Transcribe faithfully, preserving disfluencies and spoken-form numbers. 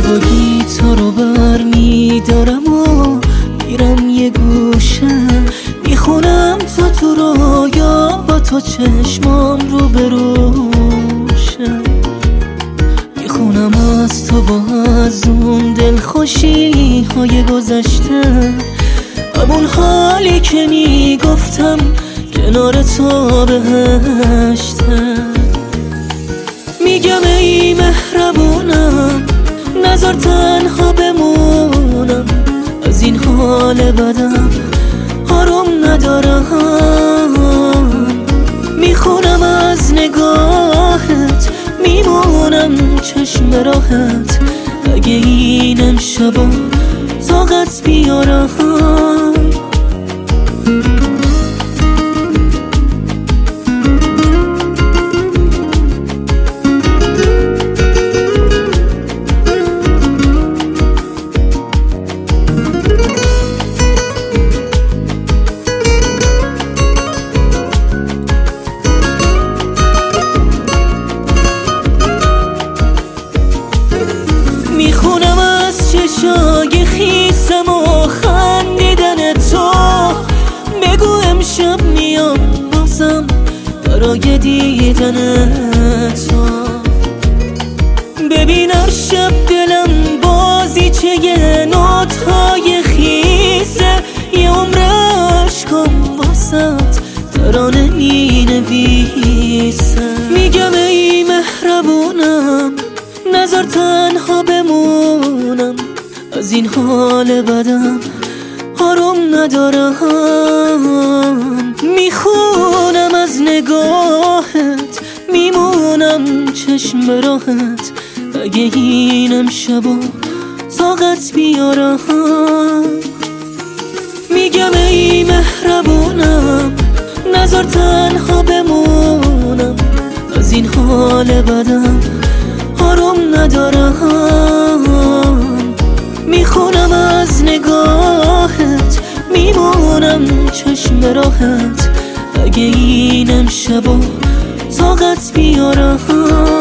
با گیتار رو بر میدارم و میرم یه گوشه میخونم تو تو رویا با تو چشمام رو بروشه میخونم از تو با از اون دلخوشی های گذشته همون حالی که میگفتم کنار تو بهشته میگم ای مهربونم نذار تنها بمونم از این حال بدم آروم ندارم میخونم از نگاهت میمونم چشم راهت اگه این امشبا طاقت بیارم میخونم از چشای خیسم و خندیدن تو بگو امشب میام بازم برای دیدن تو ببین هر شب دلم بازیچه یه نوت‌های خیسه یه عمر عشقم واسط ترانه مینویسه میگم ای مهربونم نذار تنها بمونم از این حال بدم آروم ندارم میخونم از نگاهت میمونم چشم به راهت اگه این امشبا طاقت بیارم میگم ای مهربونم نذار تنها بمونم از این حال بدم آروم ندارم میخونم از نگاهت میمونم چشم راهت اگه این امشبا طاقت بیارم